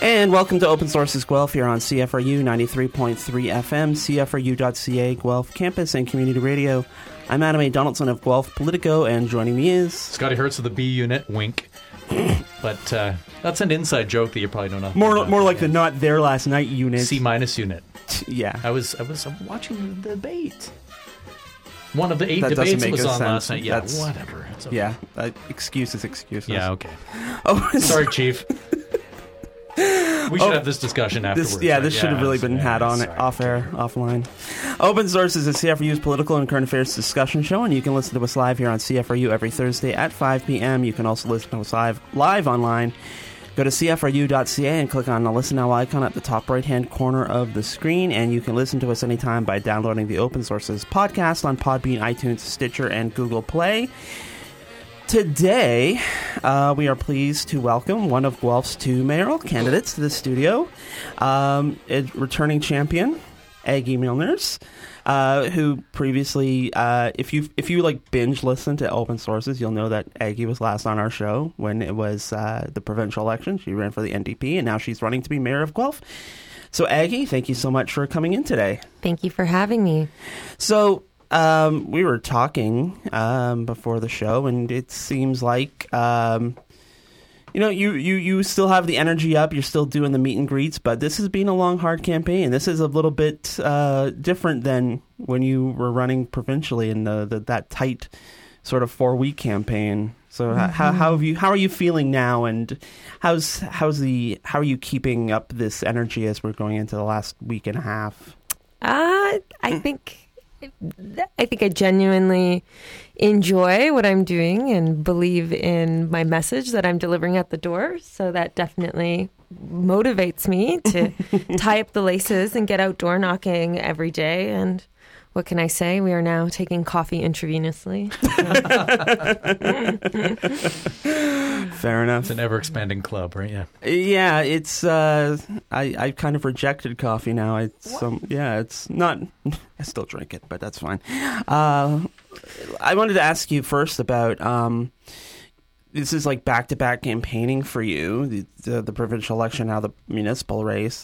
And welcome to Open Sources Guelph here on CFRU 93.3 FM, CFRU.ca, Guelph Campus and Community Radio. I'm Adam A. Donaldson of Guelph Politico, and joining me is... Scotty Hertz of the B Unit, wink. But that's an inside joke that you probably don't know. More like the Not There Last Night unit. C- unit. Yeah. I was watching the debate. One of the 8 debates was on last night. Yeah, whatever. Okay. Yeah, excuses. Yeah, okay. Oh, sorry, Chief. We should have this discussion afterwards. This should have really been had on offline. Open Source is a CFRU's political and current affairs discussion show, and you can listen to us live here on CFRU every Thursday at 5 p.m. You can also listen to us live online. Go to CFRU.ca and click on the Listen Now icon at the top right-hand corner of the screen, and you can listen to us anytime by downloading the Open Sources podcast on Podbean, iTunes, Stitcher, and Google Play. Today, we are pleased to welcome one of Guelph's 2 mayoral candidates to the studio, a returning champion, Aggie Milners, who previously, if you like binge listen to Open Sources, you'll know that Aggie was last on our show when it was the provincial election. She ran for the NDP, and now she's running to be mayor of Guelph. So, Aggie, thank you so much for coming in today. Thank you for having me. So, we were talking before the show, and it seems like you still have the energy up. You're still doing the meet and greets, but this has been a long, hard campaign. This is a little bit different than when you were running provincially in that tight sort of 4-week campaign. So how are you feeling now, and how are you keeping up this energy as we're going into the last week and a half? I think I genuinely enjoy what I'm doing and believe in my message that I'm delivering at the door. So that definitely motivates me to tie up the laces and get outdoor knocking every day. And what can I say? We are now taking coffee intravenously. Fair enough. It's an ever-expanding club, right? Yeah. Yeah, it's I kind of rejected coffee now. It's not. I still drink it, but that's fine. I wanted to ask you first about this is like back-to-back campaigning for you, the provincial election, now the municipal race.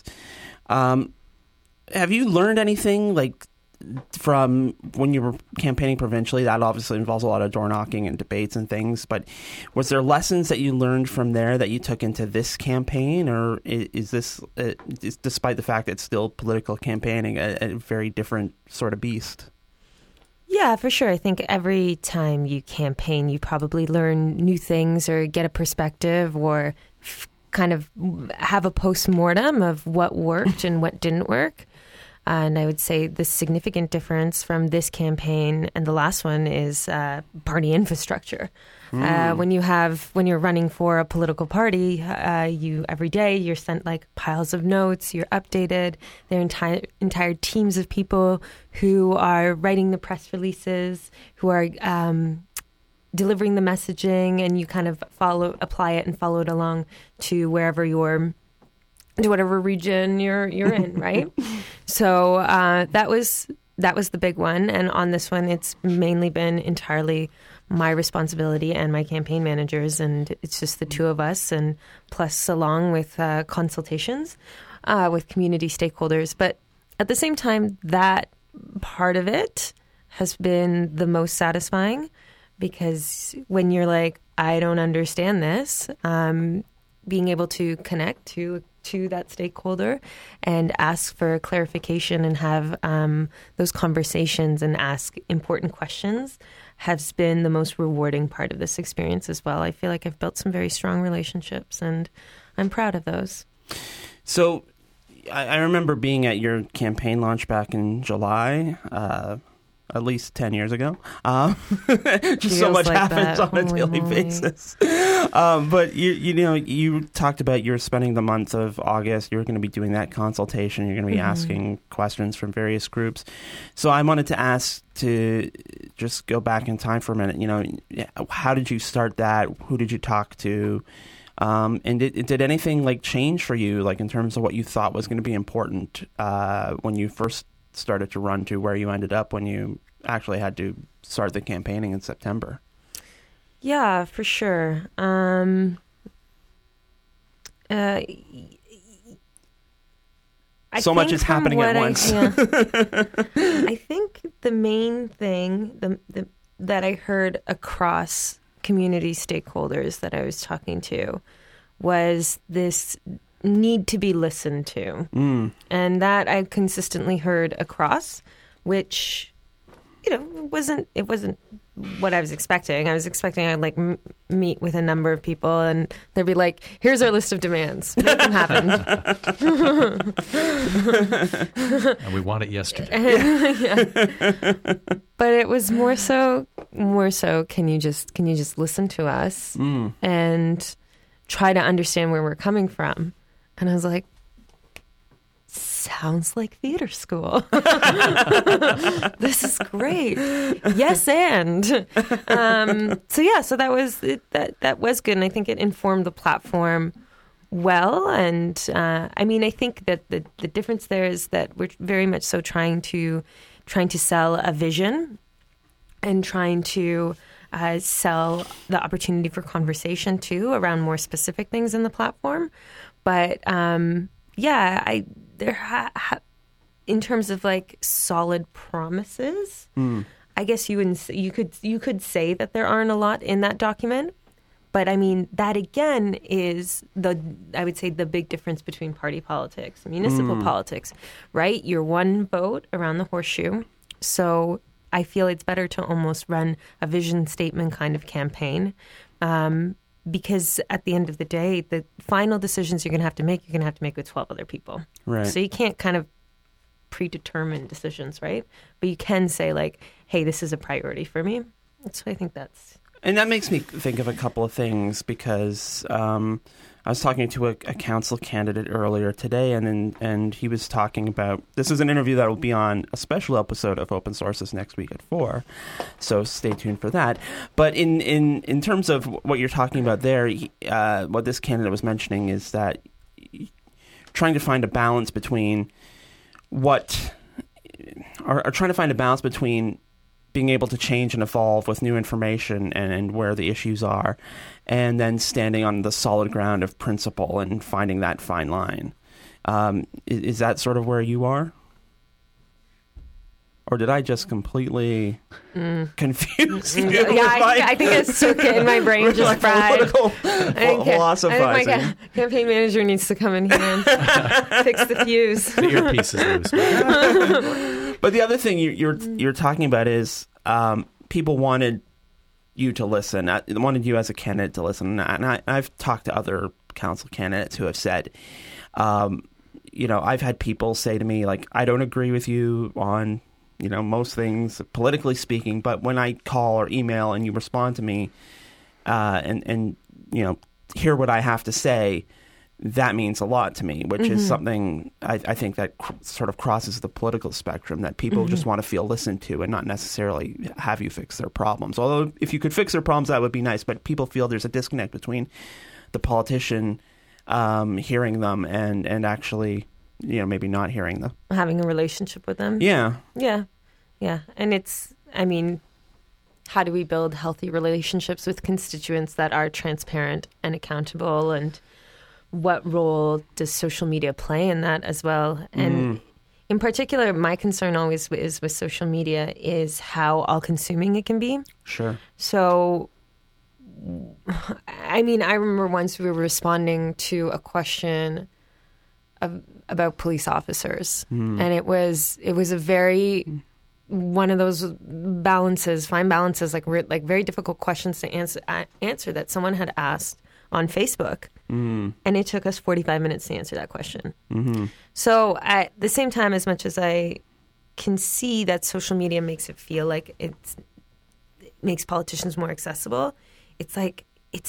Have you learned anything from when you were campaigning provincially? That obviously involves a lot of door knocking and debates and things, but was there lessons that you learned from there that you took into this campaign, or is this, despite the fact that it's still political campaigning, a very different sort of beast? Yeah, for sure. I think every time you campaign, you probably learn new things or get a perspective or kind of have a post-mortem of what worked and what didn't work. And I would say the significant difference from this campaign and the last one is party infrastructure. When you're running for a political party, every day you're sent piles of notes, you're updated. There are entire teams of people who are writing the press releases, who are delivering the messaging, and you kind of apply it and follow it along to whatever region you're in, right? So that was the big one. And on this one, it's mainly been entirely my responsibility and my campaign managers. And it's just the two of us, and plus along with consultations with community stakeholders. But at the same time, that part of it has been the most satisfying, because when you're like, I don't understand this, being able to connect to that stakeholder and ask for clarification and have those conversations and ask important questions has been the most rewarding part of this experience as well. I feel like I've built some very strong relationships, and I'm proud of those. So I remember being at your campaign launch back in July, at least 10 years ago. Just so much happens on a daily basis. But you talked about you're spending the month of August. You're going to be doing that consultation. You're going to be asking questions from various groups. So I wanted to ask to just go back in time for a minute. How did you start that? Who did you talk to? And did anything change for you, in terms of what you thought was going to be important when you first started to run to where you ended up when you actually had to start the campaigning in September? Yeah, for sure. So much is happening at once. I think the main thing that I heard across community stakeholders that I was talking to was this need to be listened to. And that I consistently heard across, which, it wasn't what I was expecting. I was expecting I'd like meet with a number of people and they'd be like, here's our list of demands. Make them happen. And we want it yesterday. But it was more so, can you just listen to us and try to understand where we're coming from? And I was like, sounds like theater school. This is great. Yes, and so that was it, that was good, and I think it informed the platform well. And I think that the difference there is that we're very much so trying to sell a vision and trying to sell the opportunity for conversation too around more specific things in the platform. But in terms of like solid promises, I guess you could say that there aren't a lot in that document. But I mean, that again is I would say the big difference between party politics and municipal politics, right? You're one vote around the horseshoe. So I feel it's better to almost run a vision statement kind of campaign. Because at the end of the day, the final decisions you're going to make with 12 other people. Right. So you can't kind of predetermine decisions, right? But you can say like, hey, this is a priority for me. So I think that's... And that makes me think of a couple of things because I was talking to a council candidate earlier today, and he was talking about, this is an interview that will be on a special episode of Open Sources next week at 4, so stay tuned for that. But in terms of what you're talking about there, what this candidate was mentioning is that trying to find a balance between being able to change and evolve with new information and where the issues are, and then standing on the solid ground of principle and finding that fine line. Is that sort of where you are? Or did I just completely confuse you? I think it's okay in my brain just like fried. Political philosophizing. I think my campaign manager needs to come in here and fix the fuse. The earpiece is loose. But the other thing you're talking about is people wanted you to listen, wanted you as a candidate to listen. And I've talked to other council candidates who have said, I've had people say to me, like, I don't agree with you on most things, politically speaking, but when I call or email and you respond to me and hear what I have to say, that means a lot to me, which is something I think that sort of crosses the political spectrum, that people just want to feel listened to and not necessarily have you fix their problems. Although if you could fix their problems, that would be nice, but people feel there's a disconnect between the politician hearing them and actually... maybe not hearing them. Having a relationship with them. Yeah. And how do we build healthy relationships with constituents that are transparent and accountable? And what role does social media play in that as well? And in particular, my concern always is with social media is how all-consuming it can be. Sure. So... I remember once we were responding to a question about police officers, and it was a very one of those fine balances, like very difficult questions to answer that someone had asked on Facebook, and it took us 45 minutes to answer that question. So at the same time, as much as I can see that social media makes it feel like it makes politicians more accessible, it's like it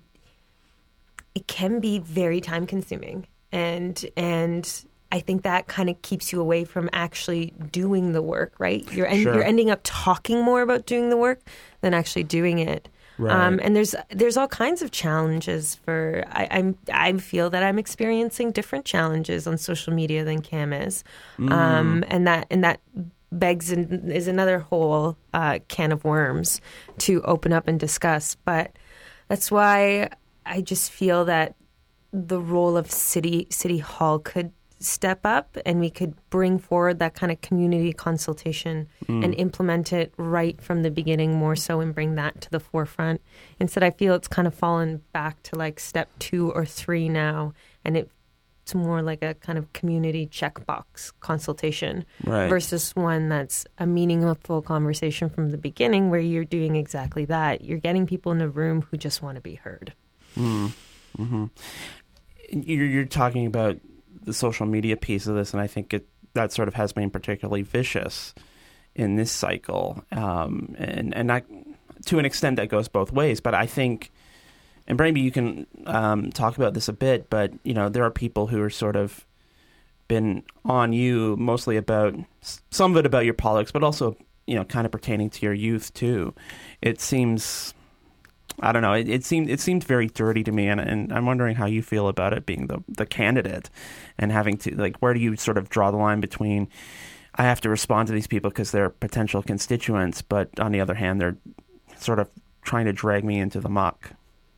can be very time consuming. And I think that kind of keeps you away from actually doing the work, right? You're ending up talking more about doing the work than actually doing it. Right. And there's all kinds of challenges for. I feel that I'm experiencing different challenges on social media than Cam is, and that begs and is another whole can of worms to open up and discuss. But that's why I just feel that the role of City Hall could step up and we could bring forward that kind of community consultation and implement it right from the beginning more so and bring that to the forefront. Instead, I feel it's kind of fallen back to like step 2 or 3 now, and it's more like a kind of community checkbox consultation versus one that's a meaningful conversation from the beginning where you're doing exactly that. You're getting people in a room who just want to be heard. Mm-hmm. You're talking about the social media piece of this, and I think that sort of has been particularly vicious in this cycle, and not, to an extent that goes both ways. But I think, and maybe you can talk about this a bit, but there are people who are sort of been on you mostly about some of it about your politics, but also kind of pertaining to your youth too. It seems, I don't know. It seemed very dirty to me, and I'm wondering how you feel about it being the candidate and having to, like, where do you sort of draw the line between I have to respond to these people because they're potential constituents, but on the other hand, they're sort of trying to drag me into the muck.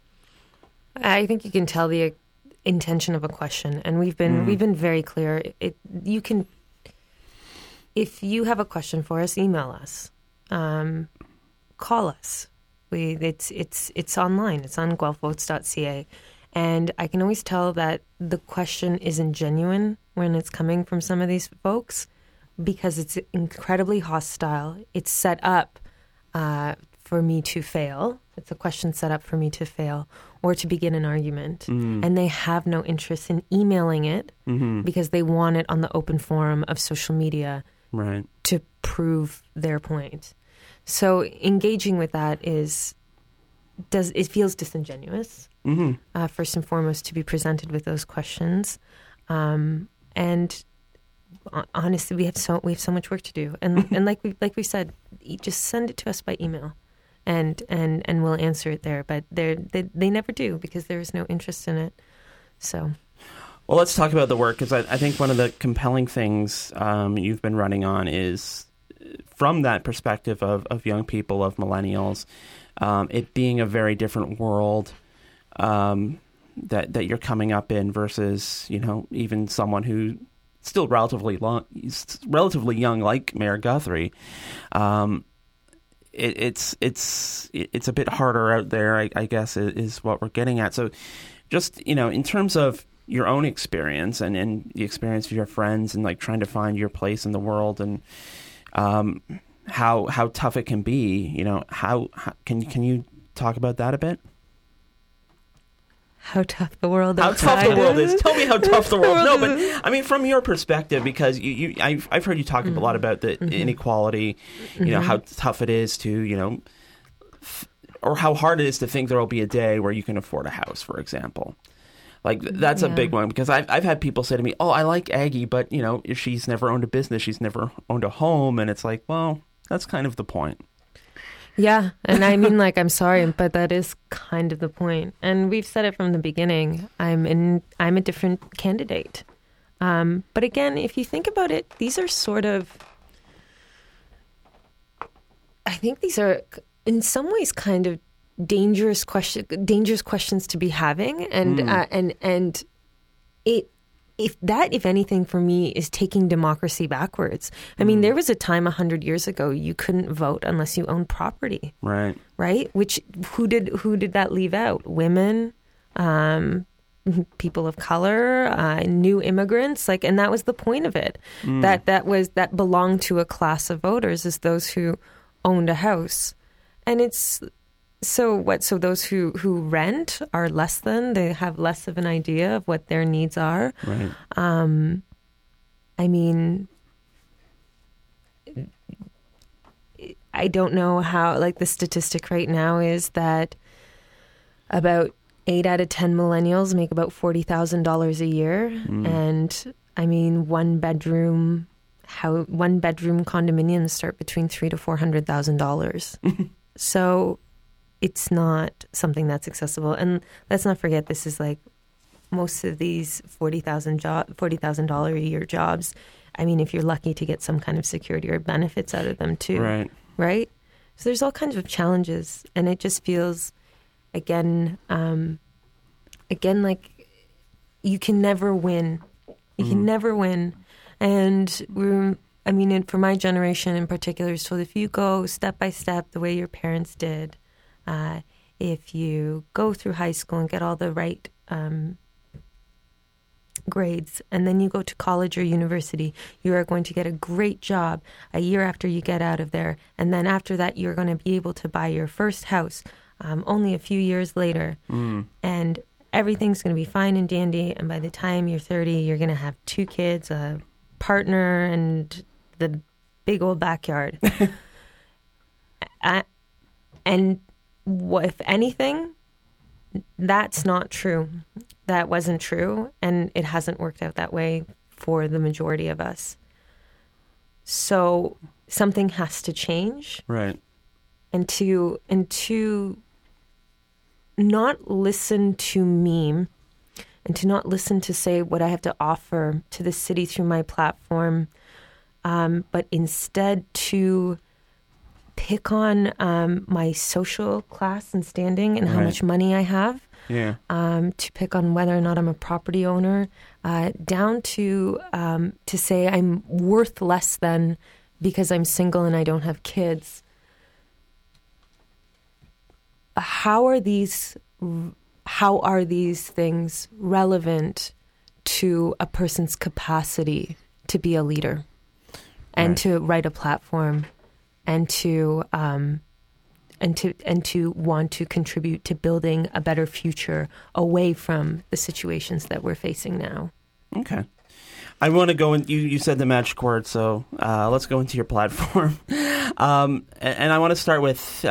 I think you can tell the intention of a question, and we've been very clear. You can, if you have a question for us, email us, call us. It's online. It's on guelphvotes.ca. And I can always tell that the question isn't genuine when it's coming from some of these folks because it's incredibly hostile. It's set up for me to fail. It's a question set up for me to fail or to begin an argument. And they have no interest in emailing it because they want it on the open forum of social media to prove their point. So engaging with that it feels disingenuous, first and foremost, to be presented with those questions. And honestly, we have so much work to do. And like we said, just send it to us by email, and we'll answer it there. But they never do because there is no interest in it. So. Well, let's talk about the work, because I think one of the compelling things you've been running on is, from that perspective of young people, of millennials, it being a very different world that you're coming up in versus, even someone who still relatively young, like Mayor Guthrie. It's a bit harder out there, I guess, is what we're getting at. So just, in terms of your own experience and the experience of your friends and like trying to find your place in the world and how tough it can be, how can you talk about that a bit? How tough the world is. How tough the world is. Tell me how tough the world is. No, but I mean, from your perspective, because I've heard you talk a lot about the inequality, how tough it is to, or how hard it is to think there will be a day where you can afford a house, for example. Like, that's a big one, because I've had people say to me, oh, I like Aggie, but, if she's never owned a business, she's never owned a home. And it's like, well, that's kind of the point. Yeah. And I mean, I'm sorry, but that is kind of the point. And we've said it from the beginning. I'm a different candidate. But again, if you think about it, these are sort of, I think these are in some ways kind of dangerous questions to be having, and if anything for me is taking democracy backwards. I mean, there was a time 100 years ago you couldn't vote unless you owned property, right? Which who did that leave out? Women, people of color, new immigrants, and that was the point of it. That belonged to a class of voters, as those who owned a house, and it's. So what? So those who rent are less than, they have less of an idea of what their needs are. Right. I mean, I don't know how, the statistic right now is that about 8 out of 10 millennials make about $40,000 a year. And I mean, one bedroom condominiums start between $300,000 to $400,000. So it's not something that's accessible. And let's not forget, this is most of these $40,000 a year jobs. I mean, if you're lucky to get some kind of security or benefits out of them too. Right? So there's all kinds of challenges. And it just feels, again, like you can never win You can never win. And for my generation in particular, so if you go step by step the way your parents did, if you go through high school and get all the right grades, and then you go to college or university, you are going to get a great job a year after you get out of there. And then after that, you're going to be able to buy your first house only a few years later. And everything's going to be fine and dandy. And by the time you're 30, you're going to have 2 kids, a partner, and the big old backyard. And if anything, that's not true. That wasn't true, and it hasn't worked out that way for the majority of us. So something has to change. Right. And to not listen to me, and to not listen to say what I have to offer to the city through my platform, but instead to pick on my social class and standing and how much money I have. Yeah. To pick on whether or not I'm a property owner, down to say I'm worth less than because I'm single and I don't have kids. How are these things relevant to a person's capacity to be a leader and to write a platform and to want to contribute to building a better future away from the situations that we're facing now? Okay. I want to go in. You said the magic word, so let's go into your platform. And I want to start with,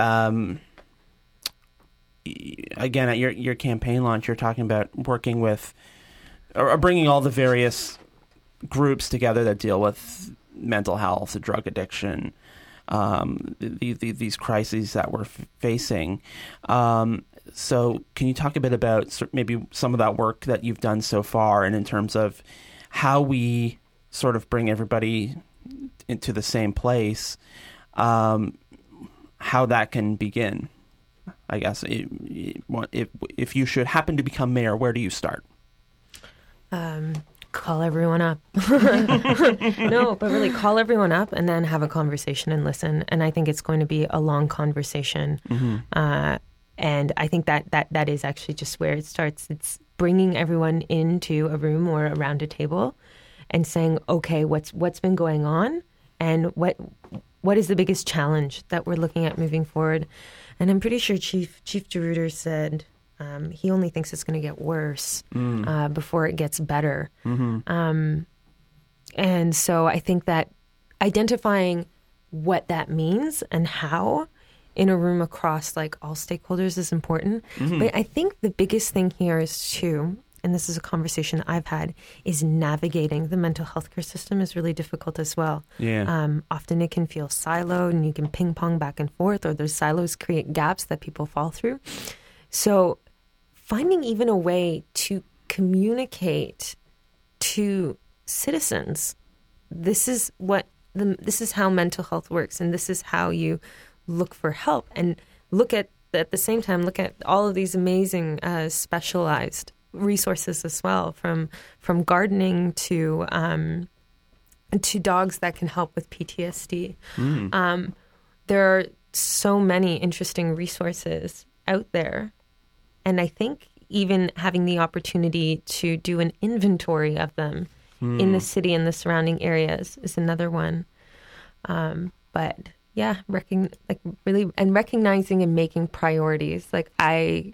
again, at your campaign launch, you're talking about working with, or bringing all the various groups together that deal with mental health, drug addiction, these crises that we're facing. So can you talk a bit about maybe some of that work that you've done so far, and in terms of how we sort of bring everybody into the same place, how that can begin? I guess if you should happen to become mayor, where do you start? Call everyone up. No, but really call everyone up and then have a conversation and listen. And I think it's going to be a long conversation. And I think that is actually just where it starts. It's bringing everyone into a room or around a table and saying, okay, what's been going on, and what is the biggest challenge that we're looking at moving forward. And I'm pretty sure Chief DeRuyter said he only thinks it's going to get worse before it gets better. And so I think that identifying what that means and how in a room across like all stakeholders is important. But I think the biggest thing here is too, and this is a conversation I've had, is navigating the mental health care system is really difficult as well. Often it can feel siloed and you can ping pong back and forth, or those silos create gaps that people fall through. So finding even a way to communicate to citizens, this is how mental health works, and this is how you look for help, and look at the same time, look at all of these amazing specialized resources as well, from gardening to dogs that can help with PTSD. There are so many interesting resources out there, and I think even having the opportunity to do an inventory of them in the city and the surrounding areas is another one. But yeah, recognizing and making priorities. Like, I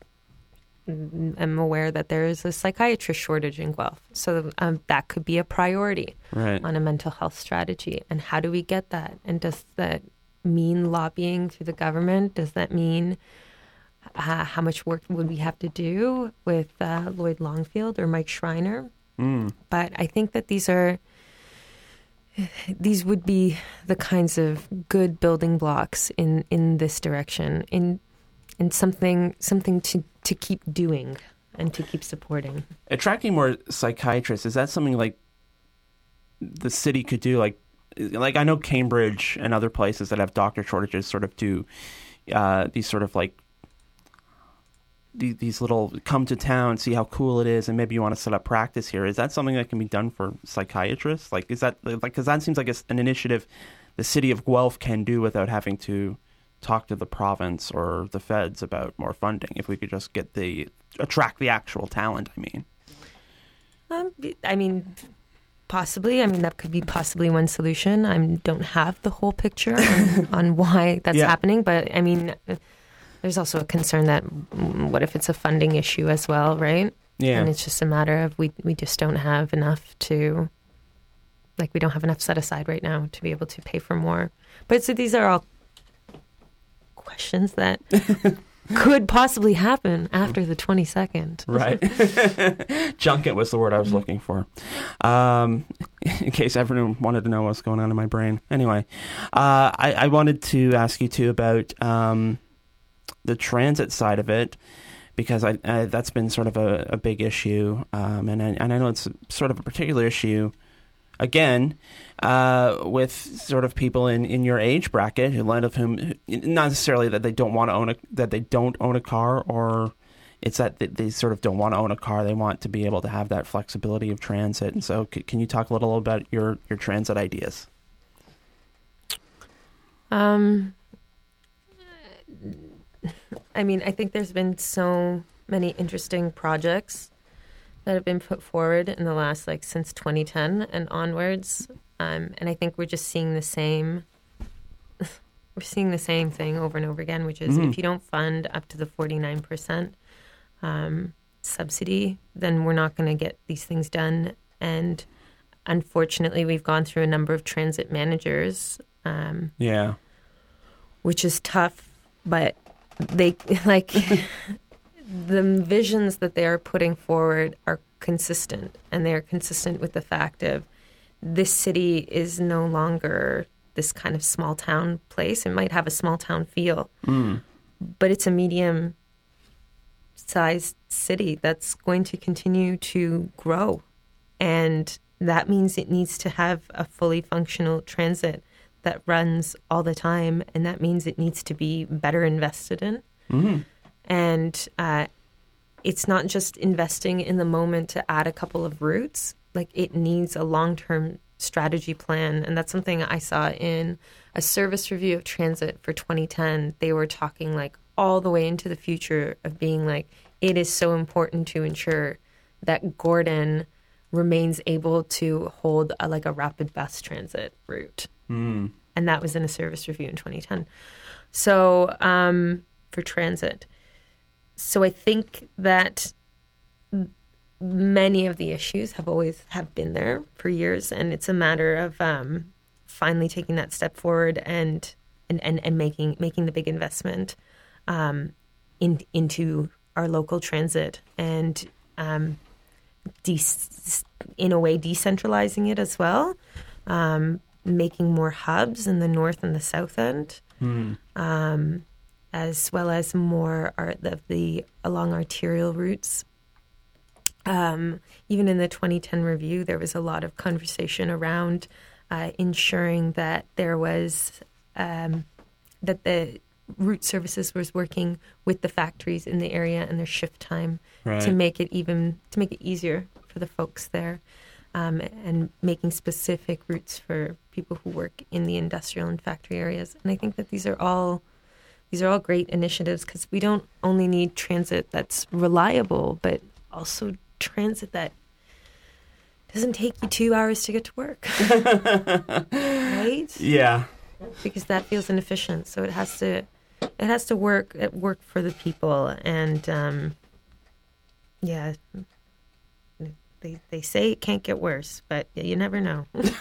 am aware that there is a psychiatrist shortage in Guelph, so that could be a priority on a mental health strategy. And how do we get that? And does that mean lobbying through the government? Does that mean how much work would we have to do with Lloyd Longfield or Mike Schreiner? But I think that these would be the kinds of good building blocks in this direction, in something to keep doing and to keep supporting. Attracting more psychiatrists, is that something like the city could do? Like I know Cambridge and other places that have doctor shortages sort of do these sort of like these little come to town, see how cool it is, and maybe you want to set up practice here. Is that something that can be done for psychiatrists? Like, is that like, because that seems like an initiative the city of Guelph can do without having to talk to the province or the feds about more funding. If we could just attract the actual talent, I mean, possibly. I mean, that could be possibly one solution. I don't have the whole picture on why that's happening, but I mean, there's also a concern that what if it's a funding issue as well, right? Yeah. And it's just a matter of we just don't have enough we don't have enough set aside right now to be able to pay for more. But so these are all questions that could possibly happen after the 22nd. Right. Junket was the word I was looking for. In case everyone wanted to know what's going on in my brain. Anyway, I wanted to ask you too about the transit side of it, because that's been sort of a big issue. And I know it's sort of a particular issue, again, with sort of people in your age bracket, a lot of whom, not necessarily that they don't want to that they don't own a car, or it's that they sort of don't want to own a car. They want to be able to have that flexibility of transit. And so can you talk a little about your transit ideas? I mean, I think there's been so many interesting projects that have been put forward in the last, since 2010 and onwards. And I think we're just seeing the same thing over and over again, which is if you don't fund up to the 49% subsidy, then we're not going to get these things done. And unfortunately, we've gone through a number of transit managers. Which is tough, but they the visions that they are putting forward are consistent, and they are consistent with the fact of this city is no longer this kind of small town place. It might have a small town feel, but it's a medium-sized city that's going to continue to grow, and that means it needs to have a fully functional transit that runs all the time, and that means it needs to be better invested in. And it's not just investing in the moment to add a couple of routes. It needs a long-term strategy plan, and that's something I saw in a service review of transit for 2010. They were talking all the way into the future of being it is so important to ensure that Gordon remains able to hold a rapid bus transit route. And that was in a service review in 2010. So for transit. So I think that many of the issues have been there for years, and it's a matter of finally taking that step forward and making the big investment into our local transit, and in a way decentralizing it as well. Making more hubs in the north and the south end, as well as more along arterial routes. Even in the 2010 review, there was a lot of conversation around ensuring that there was that the route services was working with the factories in the area and their shift time to make it easier for the folks there. And making specific routes for people who work in the industrial and factory areas. And I think that these are all great initiatives, because we don't only need transit that's reliable, but also transit that doesn't take you 2 hours to get to work. Right? Yeah. Because that feels inefficient. So it has to work for the people. And They say it can't get worse, but you never know.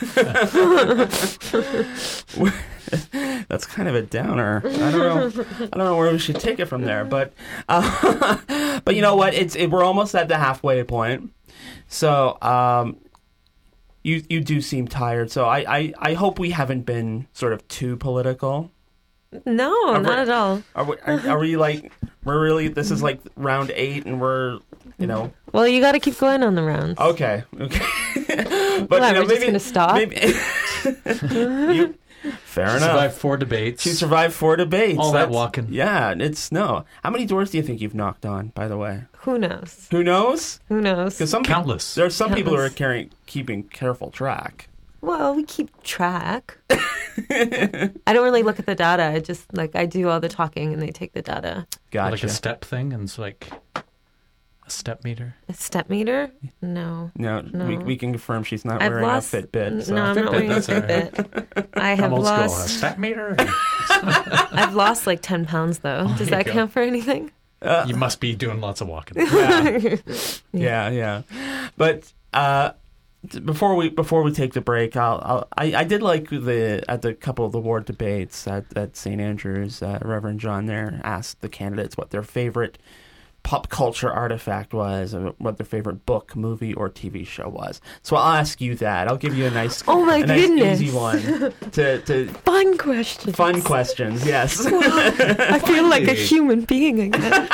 That's kind of a downer. I don't know where we should take it from there, but you know what? We're almost at the halfway point. So you do seem tired. So I hope we haven't been sort of too political. No, not at all. Are we we're really, this is round 8 and we're, Well, you got to keep going on the rounds. Okay. But we're just going to stop? Maybe Fair enough. Survived 4 debates. She survived 4 debates. All that walking. Yeah, it's no. How many doors do you think you've knocked on, by the way? Who knows? Who knows? Who knows? Because countless. There are some people who are keeping careful track. Well, we keep track. I don't really look at the data. I just I do all the talking and they take the data. Gotcha. Like a step thing, and it's like a step meter. A step meter? No. We can confirm she's not wearing a Fitbit. So. No, I'm not wearing a Fitbit. I have lost a step meter. I've lost 10 pounds though. Does that count for anything? You must be doing lots of walking. Yeah. But before we take the break, I did like at the couple of the ward debates at St. Andrews, Reverend John there asked the candidates what their favorite pop culture artifact was, or what their favorite book, movie, or TV show was. So I'll ask you that. I'll give you a nice, nice easy one. To fun questions. Fun questions, yes. I feel like a human being again.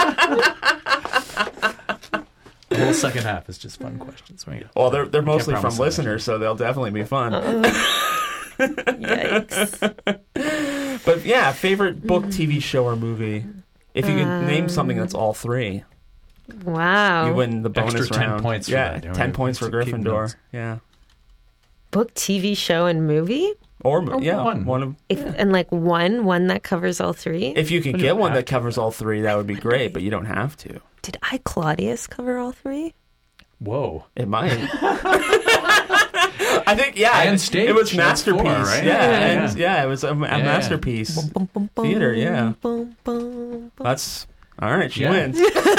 The whole second half is just fun questions. Right? Well, they're mostly from listeners, so they'll definitely be fun. Yikes. But yeah, favorite book, TV show, or movie. If you can name something that's all 3. Wow. You win the bonus extra 10 round. points for that. 10 points for Gryffindor. Yeah. Book, TV show, and movie? Or one of... And one that covers all 3? If you can get one that covers all 3, that would be great, but you don't have to. Did Claudius cover all 3? Whoa. It might. I think, and stage. It was Masterpiece. 4, right? It was a Masterpiece theater, yeah. That's... All right, she wins. You get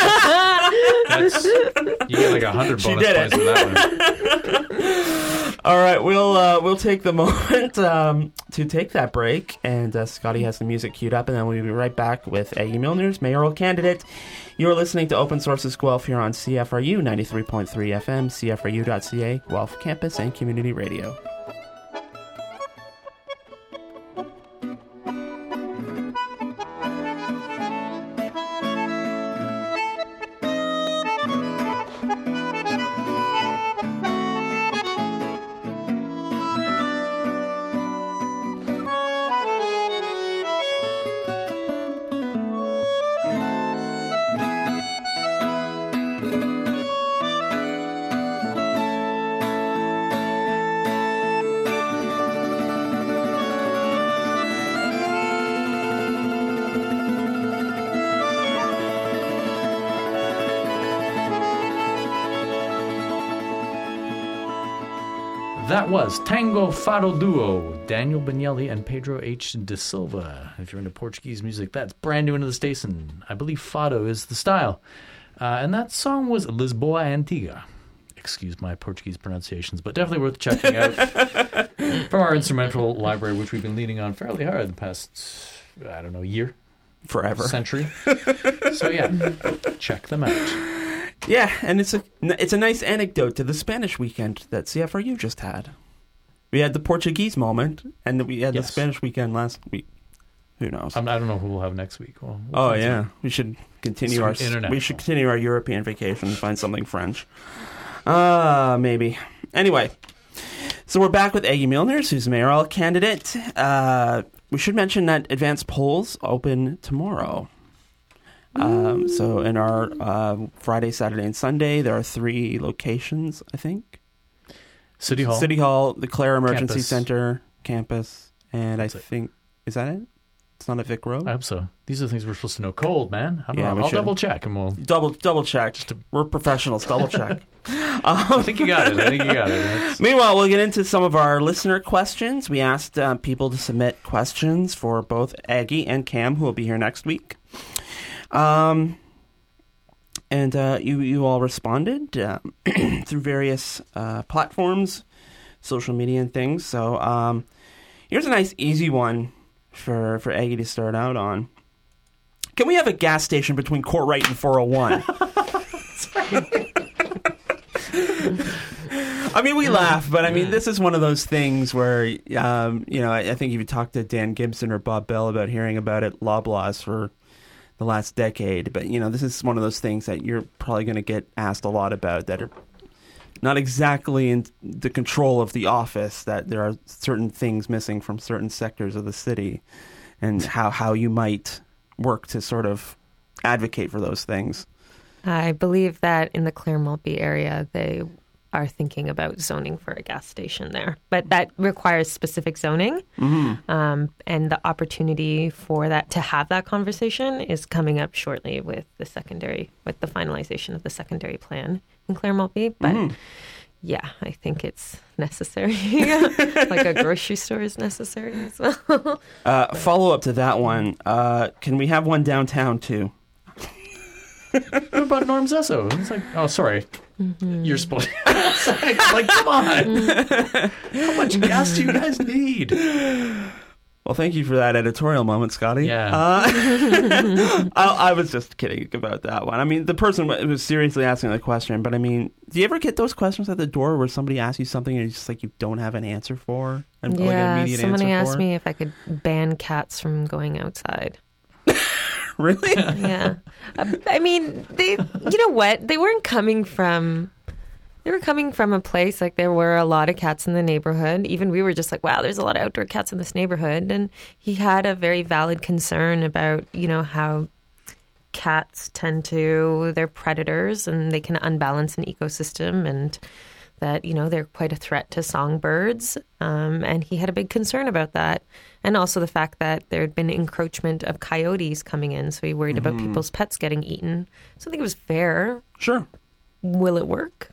100 bonus points for that one. All right, we'll take the moment to take that break, and Scotty has the music queued up, and then we'll be right back with Aggie Milner's mayoral candidate. You're listening to Open Sources Guelph here on CFRU 93.3 FM, CFRU.ca, Guelph Campus and Community Radio. That was Tango Fado Duo, Daniel Bagnelli and Pedro H. De Silva. If you're into Portuguese music, that's brand new into the station. I believe Fado is the style. And that song was Lisboa Antiga. Excuse my Portuguese pronunciations, but definitely worth checking out from our instrumental library, which we've been leaning on fairly hard the past, year. Forever. Century. So yeah, check them out. Yeah, and it's a nice anecdote to the Spanish weekend that CFRU just had. We had the Portuguese moment, and we had the Spanish weekend last week. Who knows? I don't know who we'll have next week. We should continue our European vacation and find something French. Maybe. Anyway, so we're back with Aggie Milners, who's a mayoral candidate. We should mention that advanced polls open tomorrow. So in our Friday, Saturday, and Sunday, there are 3 locations, I think. City Hall, the Clare Emergency Center, campus, and I think... Is that it? It's not at Vic Road? I hope so. These are the things we're supposed to know cold, man. I'll double check and we'll... Double check. We're professionals. Double check. I think you got it. Meanwhile, we'll get into some of our listener questions. We asked people to submit questions for both Aggie and Cam, who will be here next week. And you all responded through various platforms, social media and things. So here's a nice easy one for Aggie to start out on. Can we have a gas station between Courtright and 401? I mean, we laugh, but I mean, this is one of those things where, I think if you talk to Dan Gibson or Bob Bell about hearing about it, Loblaws for the last decade, but this is one of those things that you're probably going to get asked a lot about that are not exactly in the control of the office, that there are certain things missing from certain sectors of the city, and how you might work to sort of advocate for those things. I believe that in the Clare Maltby area, they are thinking about zoning for a gas station there. But that requires specific zoning. And the opportunity for that to have that conversation is coming up shortly with the finalization of the secondary plan in Clare Maltby. But yeah, I think it's necessary. Like a grocery store is necessary as well. Follow up to that one. Can we have one downtown too? What about Norm Zesso? It's like, oh, sorry. You're split. like, come on. How much gas do you guys need? Well, thank you for that editorial moment, Scotty. Yeah. I was just kidding about that one. I mean, the person was seriously asking the question, but I mean, do you ever get those questions at the door where somebody asks you something and it's just like you don't have an answer for? And like an immediate somebody answer asked me if I could ban cats from going outside. Really? Yeah. I mean, you know what? They were coming from a place, like there were a lot of cats in the neighborhood. Even we were just like, wow, there's a lot of outdoor cats in this neighborhood. And he had a very valid concern about, how cats they're predators and they can unbalance an ecosystem, and that, they're quite a threat to songbirds. And he had a big concern about that. And also the fact that there had been encroachment of coyotes coming in. So he worried about people's pets getting eaten. So I think it was fair. Sure. Will it work?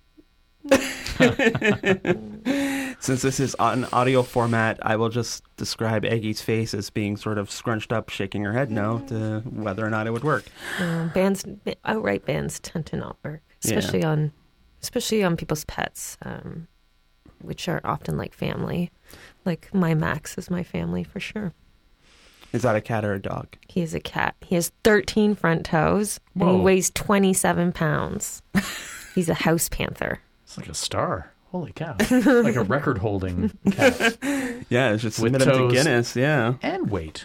Since this is an audio format, I will just describe Aggie's face as being sort of scrunched up, shaking her head no to whether or not it would work. Outright bans tend to not work, especially on people's pets, which are often like family. Like my Max is my family for sure. Is that a cat or a dog? He is a cat. He has 13 front toes. Whoa. And he weighs 27 pounds. He's a house panther. It's like a star. Holy cow. Like a record-holding cat. Yeah, it's just submit him to Guinness, yeah. And weight.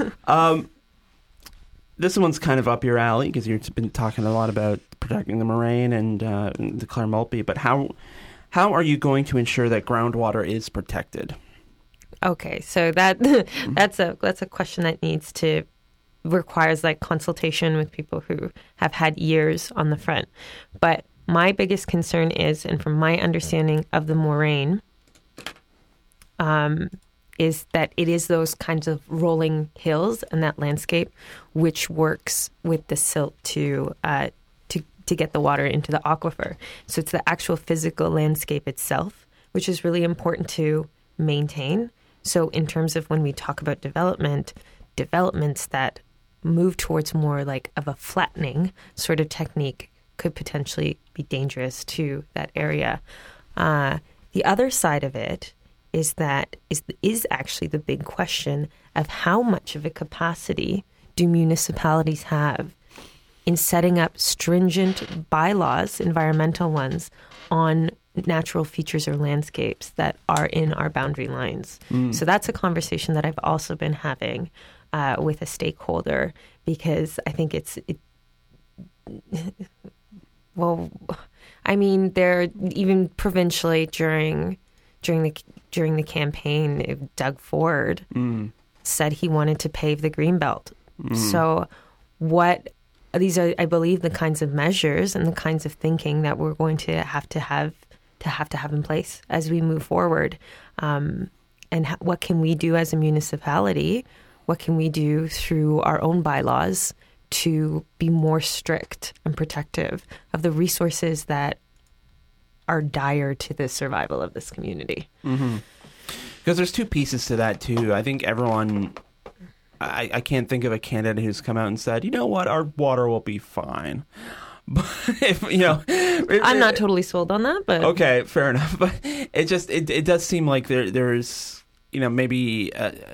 This one's kind of up your alley because you've been talking a lot about protecting the moraine and the Clare Maltby, but how are you going to ensure that groundwater is protected? Okay, so that's a question that requires like consultation with people who have had years on the front. But my biggest concern is, and from my understanding of the moraine, is that it is those kinds of rolling hills and that landscape which works with the silt to get the water into the aquifer. So it's the actual physical landscape itself, which is really important to maintain. So in terms of when we talk about developments that move towards more like of a flattening sort of technique could potentially be dangerous to that area. The other side of it is actually the big question of how much of a capacity do municipalities have in setting up stringent bylaws, environmental ones, on natural features or landscapes that are in our boundary lines. So that's a conversation that I've also been having with a stakeholder, because I think they're even provincially during the campaign, Doug Ford said he wanted to pave the Greenbelt. So these are, I believe, the kinds of measures and the kinds of thinking that we're going to have in place as we move forward. And what can we do as a municipality? What can we do through our own bylaws to be more strict and protective of the resources that are dire to the survival of this community? Because there's two pieces to that too. I think I can't think of a candidate who's come out and said, you know what, our water will be fine. But I'm not totally sold on that, but okay, fair enough. But it does seem like there's maybe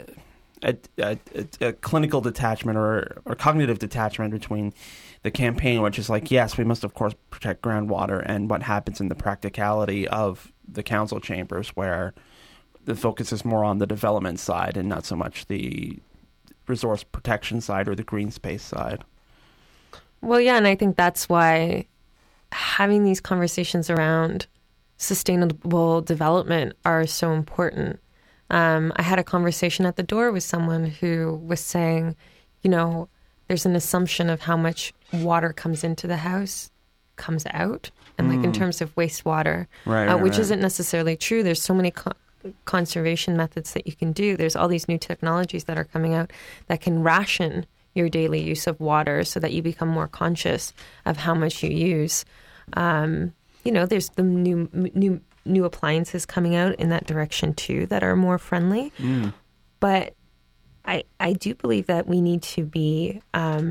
a clinical detachment or cognitive detachment between the campaign, which is like, yes, we must of course protect groundwater, and what happens in the practicality of the council chambers, where the focus is more on the development side and not so much the resource protection side or the green space side. Well, yeah, and I think that's why having these conversations around sustainable development are so important. I had a conversation at the door with someone who was saying, there's an assumption of how much water comes into the house, comes out, and like in terms of wastewater, which isn't necessarily true. There's so many conservation methods that you can do. There's all these new technologies that are coming out that can ration your daily use of water so that you become more conscious of how much you use. There's the new appliances coming out in that direction too that are more friendly. But I do believe that we need to be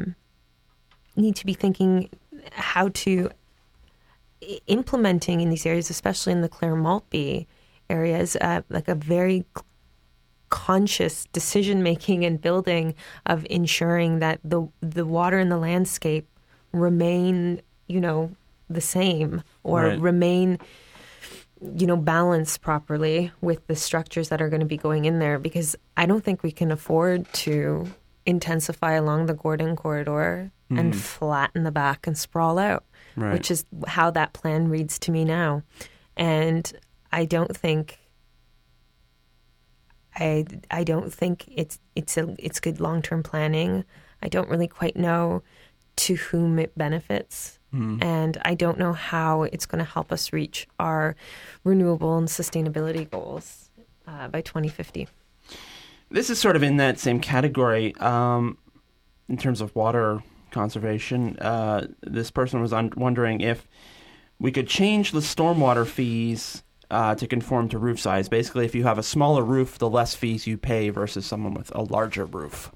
thinking how to implementing in these areas, especially in the Clare Maltby areas, like a very conscious decision making and building of ensuring that the water in the landscape remain, the same or remain, balanced properly with the structures that are going to be going in there, because I don't think we can afford to intensify along the Gordon corridor and flatten the back and sprawl out, which is how that plan reads to me now. And I don't think it's good long-term planning. I don't really quite know to whom it benefits. And I don't know how it's going to help us reach our renewable and sustainability goals by 2050. This is sort of in that same category in terms of water conservation. This person was wondering if we could change the stormwater fees to conform to roof size. Basically, if you have a smaller roof, the less fees you pay versus someone with a larger roof.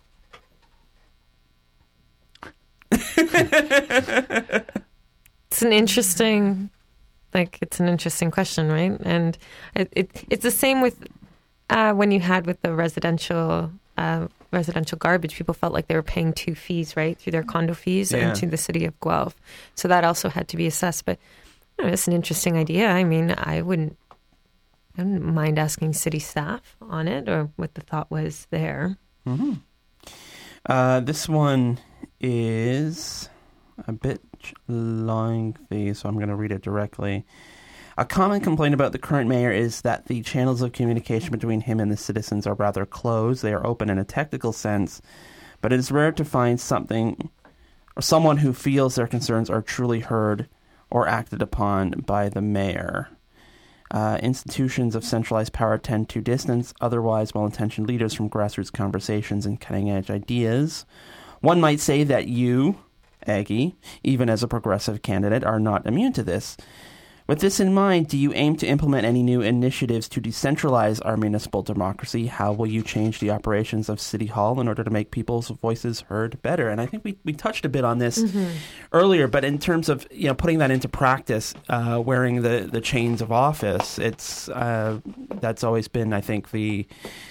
It's an interesting question, right? And it's the same with when you had with the residential garbage. People felt like they were paying two fees, right, through their condo fees and to the city of Guelph. So that also had to be assessed. But it's an interesting idea. I mean, I wouldn't mind asking city staff on it or what the thought was there. This one is a bit lengthy, so I'm going to read it directly. A common complaint about the current mayor is that the channels of communication between him and the citizens are rather closed. They are open in a technical sense, but it is rare to find someone who feels their concerns are truly heard or acted upon by the mayor. Institutions of centralized power tend to distance otherwise well-intentioned leaders from grassroots conversations and cutting-edge ideas. One might say that you, Aggie, even as a progressive candidate, are not immune to this. With this in mind, do you aim to implement any new initiatives to decentralize our municipal democracy? How will you change the operations of City Hall in order to make people's voices heard better? And I think we touched a bit on this earlier, but in terms of putting that into practice, wearing the chains of office, it's that's always been, I think, the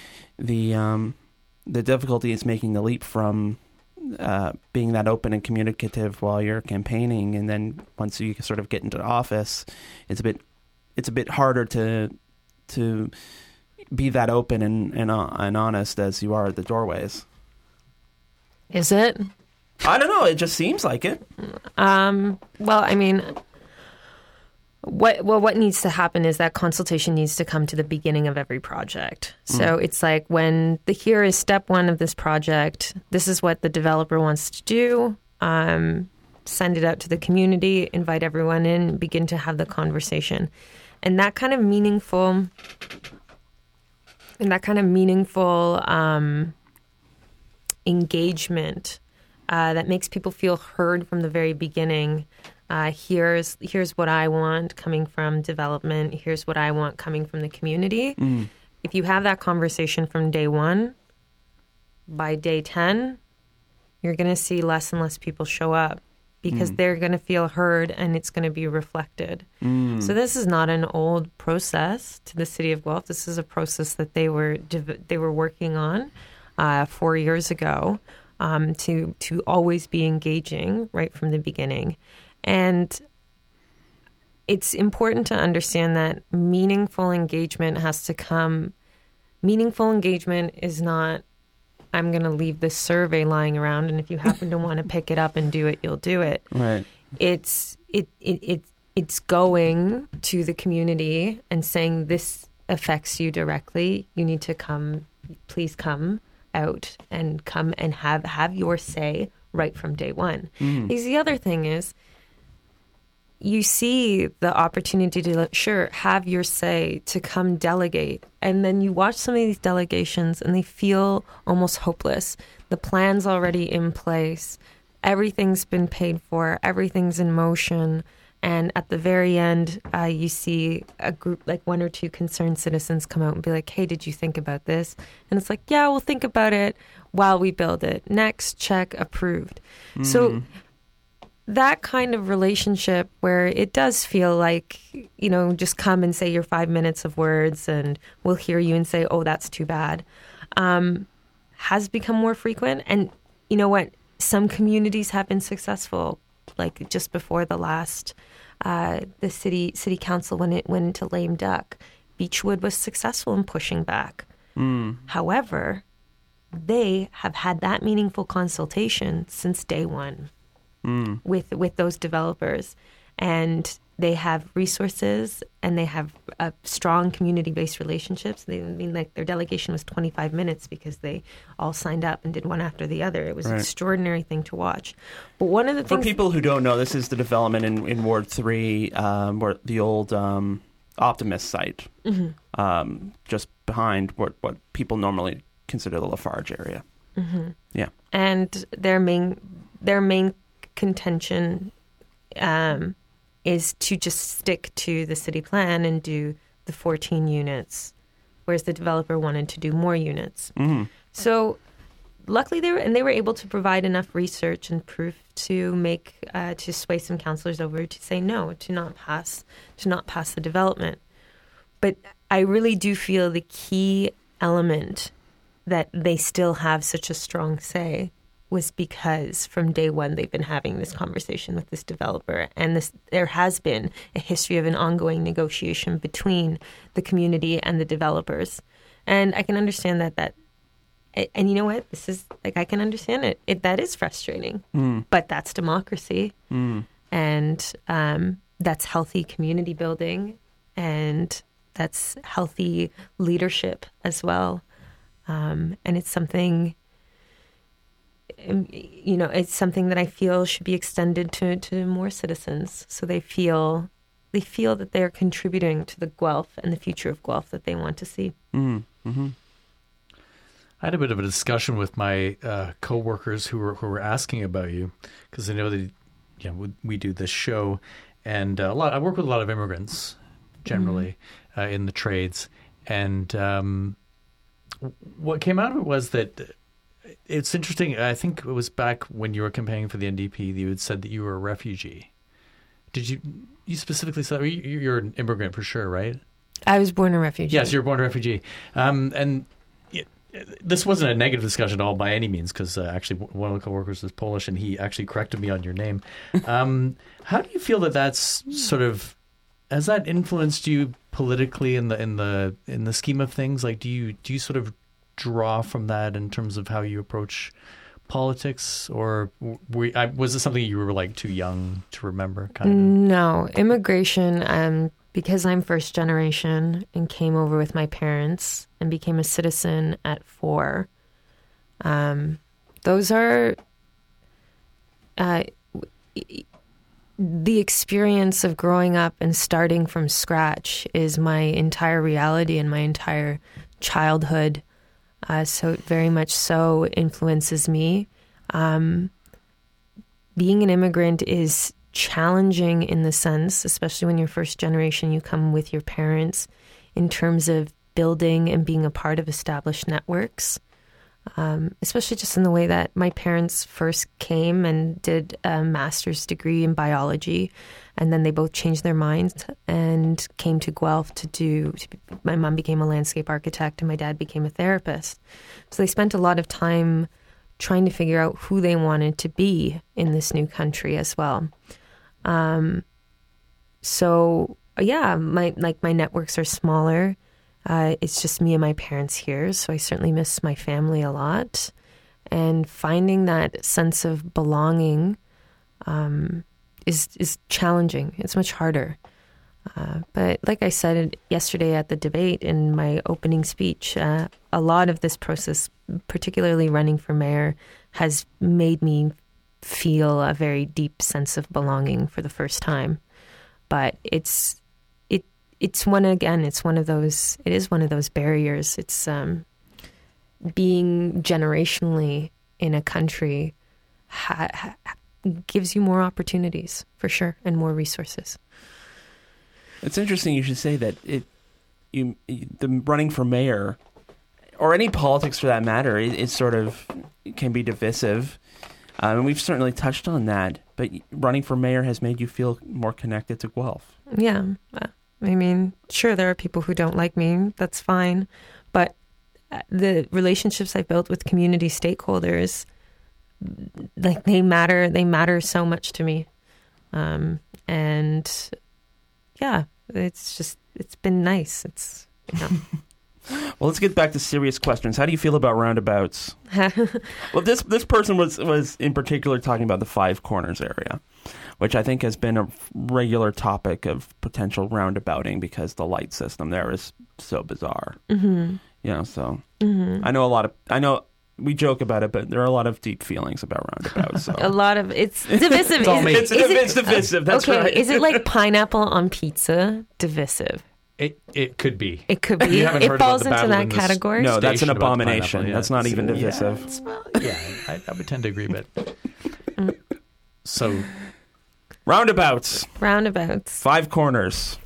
difficulty is making the leap from being that open and communicative while you're campaigning, and then once you sort of get into office, it's a bit harder to be that open and honest as you are at the doorways. Is it? I don't know. It just seems like it. Well, I mean, what needs to happen is that consultation needs to come to the beginning of every project. So it's like here is step one of this project. This is what the developer wants to do. Send it out to the community, invite everyone in, begin to have the conversation. And that kind of meaningful engagement that makes people feel heard from the very beginning. Here's what I want coming from development. Here's what I want coming from the community. If you have that conversation from day one, by day 10, you're going to see less and less people show up because they're going to feel heard and it's going to be reflected. So this is not an old process to the city of Guelph. This is a process that they were working on 4 years ago to always be engaging right from the beginning. And it's important to understand that meaningful engagement has to come. Meaningful engagement is not, I'm going to leave this survey lying around, and if you happen to want to pick it up and do it, you'll do it. Right. It's it's going to the community and saying this affects you directly. You need to please come out and come and have your say right from day one. Because the other thing is, you see the opportunity to have your say, to come delegate, and then you watch some of these delegations and they feel almost hopeless. The plan's already in place, everything's been paid for, everything's in motion. And at the very end, you see a group, like one or two concerned citizens, come out and be like, hey, did you think about this? And it's like, yeah, we'll think about it while we build it. Next, check, approved. So that kind of relationship where it does feel like, just come and say your 5 minutes of words and we'll hear you and say, oh, that's too bad, has become more frequent. And you know what? Some communities have been successful. Like just before the last, the city council, when it went into lame duck, Beechwood was successful in pushing back. However, they have had that meaningful consultation since day one with those developers, and they have resources and they have strong community-based relationships. Their delegation was 25 minutes because they all signed up and did one after the other. It was an extraordinary thing to watch. But one of the things, for people who don't know, this is the development in Ward 3, where the old Optimist site, just behind what people normally consider the Lafarge area. Yeah, and their main contention is to just stick to the city plan and do the 14 units, whereas the developer wanted to do more units. So luckily they were able to provide enough research and proof to make to sway some councillors over to say no, to not pass the development. But I really do feel the key element that they still have such a strong say was because from day one they've been having this conversation with this developer, and there has been a history of an ongoing negotiation between the community and the developers. And I can understand that and you know what, this is like, I can understand it that is frustrating, but that's democracy, and that's healthy community building, and that's healthy leadership as well, and it's something, it's something that I feel should be extended to more citizens, so they feel that they're contributing to the Guelph and the future of Guelph that they want to see. I had a bit of a discussion with my co-workers who were asking about you, because I know that we do this show, and I work with a lot of immigrants generally in the trades, and what came out of it was that it's interesting. I think it was back when you were campaigning for the NDP that you had said that you were a refugee. Did you specifically said you're an immigrant for sure, right? I was born a refugee. Yes, you were born a refugee. And this wasn't a negative discussion at all by any means, because actually one of the coworkers is Polish and he actually corrected me on your name. How do you feel that that's sort of, has that influenced you politically in the scheme of things? Like, do you sort of draw from that in terms of how you approach politics, or was it something you were like too young to remember? Kind of. No, immigration. Because I'm first generation and came over with my parents and became a citizen at 4. Those are the experience of growing up and starting from scratch is my entire reality and my entire childhood. So it very much so influences me. Being an immigrant is challenging in the sense, especially when you're first generation, you come with your parents, in terms of building and being a part of established networks, especially just in the way that my parents first came and did a master's degree in biology, and then they both changed their minds and came to Guelph my mom became a landscape architect and my dad became a therapist. So they spent a lot of time trying to figure out who they wanted to be in this new country as well. So yeah, my networks are smaller. It's just me and my parents here. So I certainly miss my family a lot, and finding that sense of belonging, is challenging. It's much harder. But like I said yesterday at the debate in my opening speech, a lot of this process, particularly running for mayor, has made me feel a very deep sense of belonging for the first time. But it is one of those barriers. It's being generationally in a country gives you more opportunities for sure and more resources. It's interesting you should say that the running for mayor, or any politics for that matter, it sort of can be divisive. And we've certainly touched on that. But running for mayor has made you feel more connected to Guelph. Yeah. I mean, sure, there are people who don't like me. That's fine. But the relationships I've built with community stakeholders, like they matter so much to me. And yeah, it's been nice. Well, let's get back to serious questions. How do you feel about roundabouts? Well, this person was in particular talking about the Five Corners area, which I think has been a regular topic of potential roundabouting because the light system there is so bizarre. Mm-hmm. So I know we joke about it, but there are a lot of deep feelings about roundabouts. So. A lot of it's divisive. It's divisive. That's okay, right. Is it like pineapple on pizza? Divisive. It could be. It could be. It falls into that category. No, that's an abomination. That's not even divisive. I would tend to agree, but so roundabouts. Five Corners.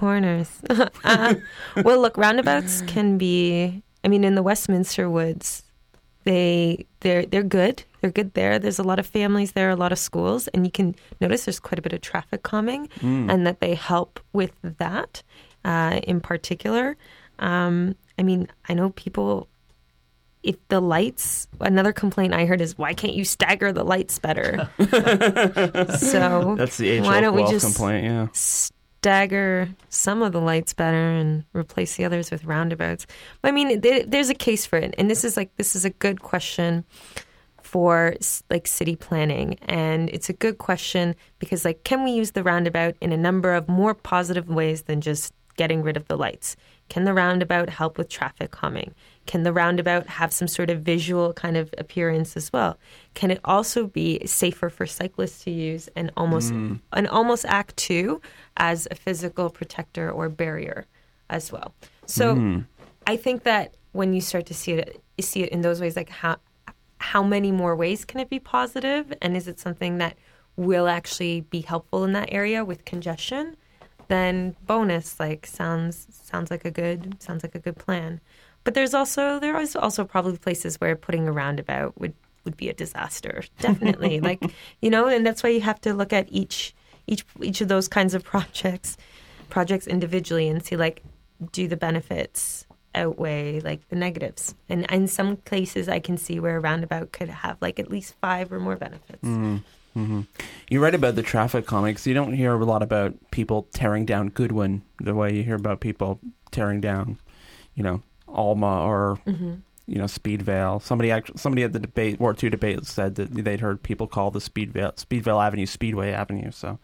Well, look, roundabouts can be. I mean, in the Westminster Woods, they're good. They're good there. There's a lot of families there, a lot of schools, and you can notice there's quite a bit of traffic calming, and that they help with that. In particular, I mean, I know people, if the lights, another complaint I heard is, why can't you stagger the lights better? So that's the why don't we just complaint, yeah. Stagger some of the lights better and replace the others with roundabouts? I mean, there's a case for it. And this is a good question for like city planning. And it's a good question because can we use the roundabout in a number of more positive ways than just getting rid of the lights? Can the roundabout help with traffic calming? Can the roundabout have some sort of visual kind of appearance as well? Can it also be safer for cyclists to use and almost act too as a physical protector or barrier as well? So I think that when you start to see it in those ways, like how many more ways can it be positive? And is it something that will actually be helpful in that area with congestion? Then bonus, sounds like a good plan. But there's also probably places where putting a roundabout would be a disaster. Definitely. And that's why you have to look at each of those kinds of projects individually and see do the benefits outweigh the negatives. And in some places I can see where a roundabout could have at least 5 or more benefits. Mm-hmm. Mm-hmm. You write about the traffic calming because you don't hear a lot about people tearing down Goodwin the way you hear about people tearing down, Alma or Speedvale. Somebody at the Ward 2 debate said that they'd heard people call the Speedvale Avenue Speedway Avenue. So,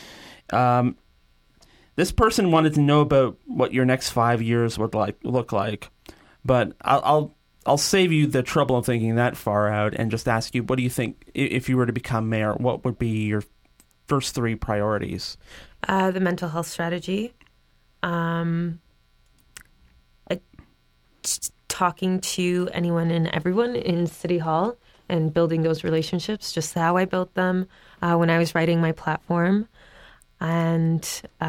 this person wanted to know about what your next 5 years would look like, but I'll save you the trouble of thinking that far out and just ask you, what do you think, if you were to become mayor, what would be your first 3 priorities? The mental health strategy, talking to anyone and everyone in City Hall and building those relationships, just how I built them when I was writing my platform, and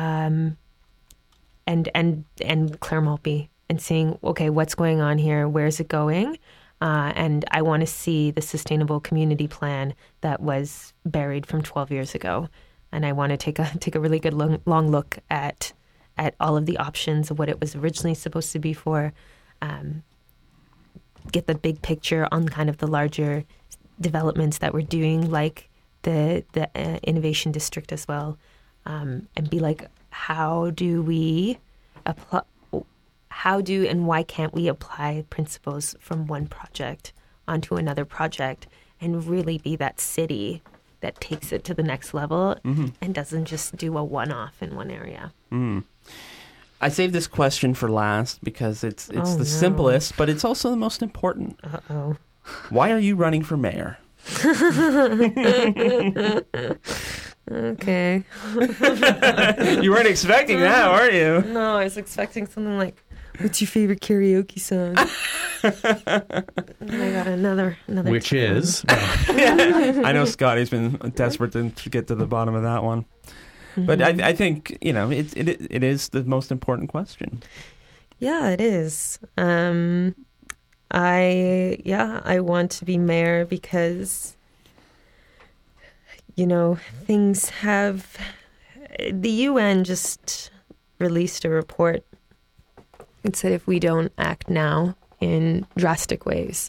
Claire Maltby. And seeing, okay, what's going on here? Where's it going? And I want to see the sustainable community plan that was buried from 12 years ago. And I want to take a really good long look at all of the options of what it was originally supposed to be for. Get the big picture on kind of the larger developments that we're doing, like the innovation district as well, and be how do and why can't we apply principles from one project onto another project and really be that city that takes it to the next level and doesn't just do a one-off in one area. I saved this question for last because it's the simplest, but it's also the most important. Uh-oh. Why are you running for mayor? Okay. You weren't expecting that, were you? No, I was expecting something like, what's your favorite karaoke song? I got another Which tone. is? I know Scotty's been desperate to get to the bottom of that one. But I think, it is the most important question. Yeah, it is. I want to be mayor because, things have... The UN just released a report. It said if we don't act now in drastic ways,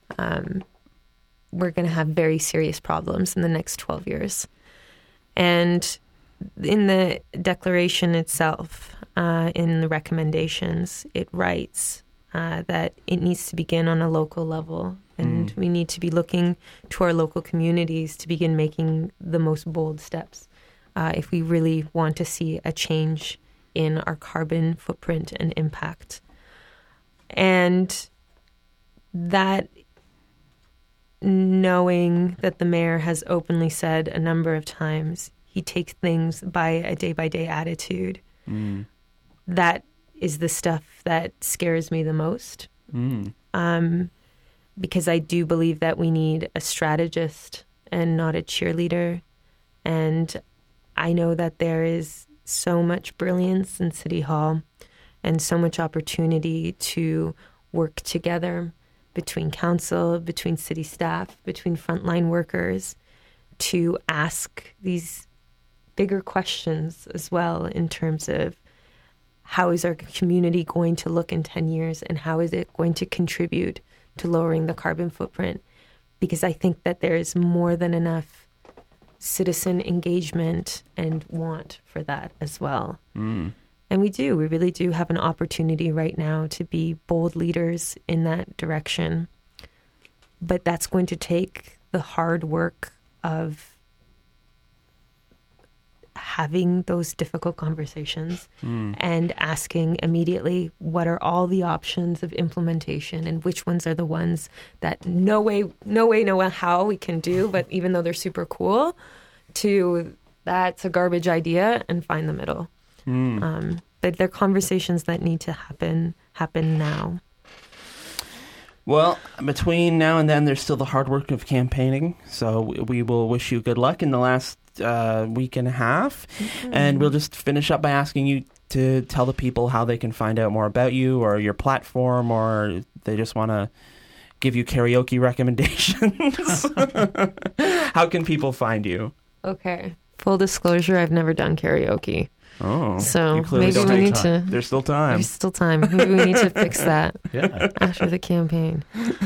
we're going to have very serious problems in the next 12 years. And in the declaration itself, in the recommendations, it writes that it needs to begin on a local level. And we need to be looking to our local communities to begin making the most bold steps if we really want to see a change in our carbon footprint and impact. And that, knowing that the mayor has openly said a number of times, he takes things by a day-by-day attitude. That is the stuff that scares me the most. Because I do believe that we need a strategist and not a cheerleader. And I know that there is so much brilliance in City Hall and so much opportunity to work together between council, between city staff, between frontline workers, to ask these bigger questions as well in terms of how is our community going to look in 10 years and how is it going to contribute to lowering the carbon footprint? Because I think that there is more than enough citizen engagement and want for that as well. And we really do have an opportunity right now to be bold leaders in that direction. But that's going to take the hard work of having those difficult conversations and asking immediately what are all the options of implementation and which ones are the ones that no way, how we can do, but even though they're super cool, to that's a garbage idea, and find the middle. But they're conversations that need to happen now. Well, between now and then, there's still the hard work of campaigning. So we will wish you good luck in the last week and a half. And we'll just finish up by asking you to tell the people how they can find out more about you or your platform, or they just want to give you karaoke recommendations. How can people find you? Okay. Full disclosure, I've never done karaoke. Oh, so maybe we need to. There's still time. There's still time. Maybe we need to fix that. Yeah. After the campaign.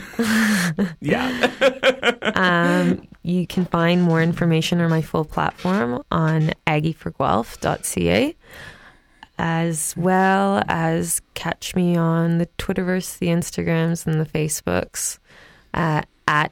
Yeah. You can find more information on my full platform on aggieforguelph.ca, as well as catch me on the Twitterverse, the Instagrams, and the Facebooks at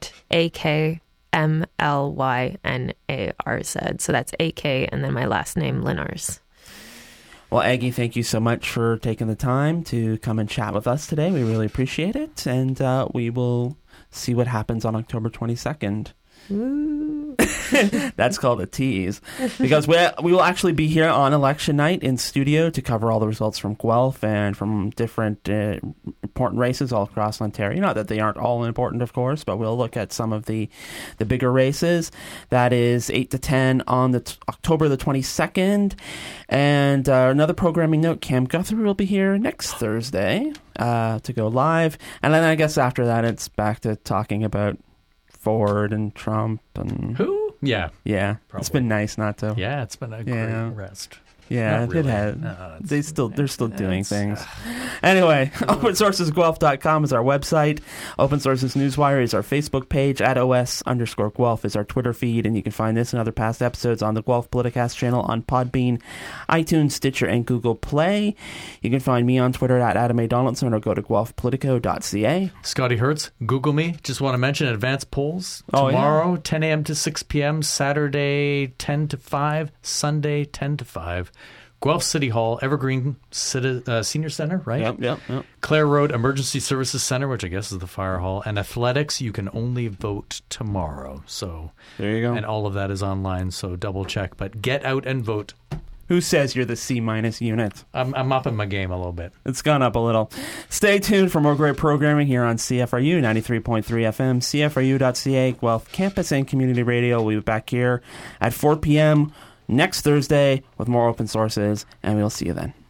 AKMLYNARZ. So that's AK and then my last name, Linars. Well, Aggie, thank you so much for taking the time to come and chat with us today. We really appreciate it. And we will see what happens on October 22nd. Ooh. That's called a tease. Because we will actually be here on election night in studio to cover all the results from Guelph and from different important races all across Ontario. Not that they aren't all important, of course, but we'll look at some of the bigger races. That is 8 to 10 on October the 22nd. And another programming note, Cam Guthrie will be here next Thursday to go live. And then I guess after that, it's back to talking about Ford and Trump and Who? Yeah. Yeah. Probably. It's been nice not to. Yeah, it's been a great rest. Yeah, Not really. it has. They're still doing things. Anyway, opensourcesguelph.com is our website. Open Sources Newswire is our Facebook page. @OS_Guelph is our Twitter feed, and you can find this and other past episodes on the Guelph Politicast channel on Podbean, iTunes, Stitcher, and Google Play. You can find me on Twitter @Adam A. Donaldson or go to guelphpolitico.ca. Scotty Hertz, Google me. Just want to mention advanced polls. Oh, Tomorrow, 10 a.m. to 6 p.m., Saturday, 10 to 5, Sunday, 10 to 5. Guelph City Hall, Evergreen Senior Center, right? Yep. Clare Road Emergency Services Center, which I guess is the fire hall. And athletics, you can only vote tomorrow. So there you go. And all of that is online, so double check. But get out and vote. Who says you're the C- unit? I'm upping my game a little bit. It's gone up a little. Stay tuned for more great programming here on CFRU 93.3 FM, CFRU.ca, Guelph Campus and Community Radio. We'll be back here at 4 p.m. next Thursday with more Open Sources, and we'll see you then.